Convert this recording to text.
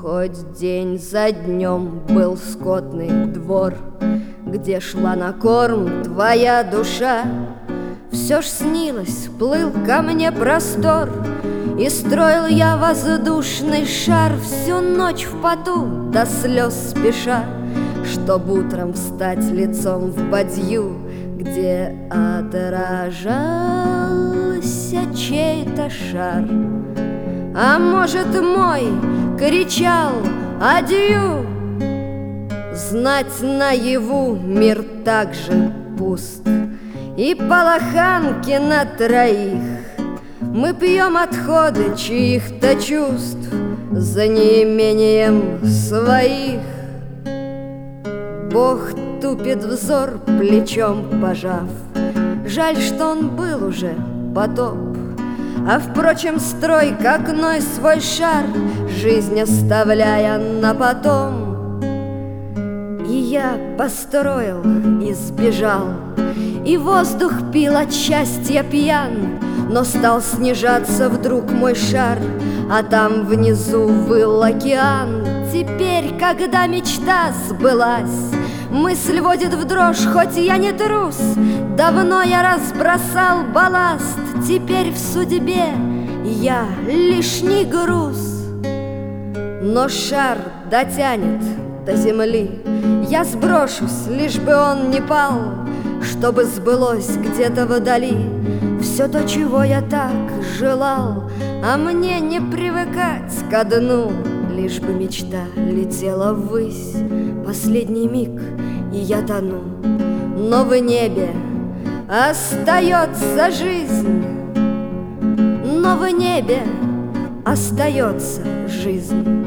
Хоть день за днем был скотный двор, где шла на корм твоя душа, все ж снилось, плыл ко мне простор, и строил я воздушный шар всю ночь в поту, до слез спеша, чтоб утром встать лицом в бадью, где отражался чей-то шар. А может, мой кричал адью? Знать наяву мир так же пуст, и полоханки на троих. Мы пьем отходы чьих-то чувств за неимением своих. Бог тупит взор, плечом пожав. Жаль, что он был уже потоп, а впрочем, строй к окной свой шар, жизнь оставляя на потом. И я построил и сбежал, и воздух пил от счастья пьян, но стал снижаться вдруг мой шар, а там внизу выл океан. Теперь, когда мечта сбылась, мысль водит в дрожь, хоть я не трус. Давно я разбросал балласт, теперь в судьбе я лишний груз. Но шар дотянет до земли, я сброшусь, лишь бы он не пал, чтобы сбылось где-то вдали все то, чего я так желал. А мне не привыкать ко дну, лишь бы мечта летела ввысь. Последний миг, и я тону, но в небе остается жизнь, но в небе остается жизнь.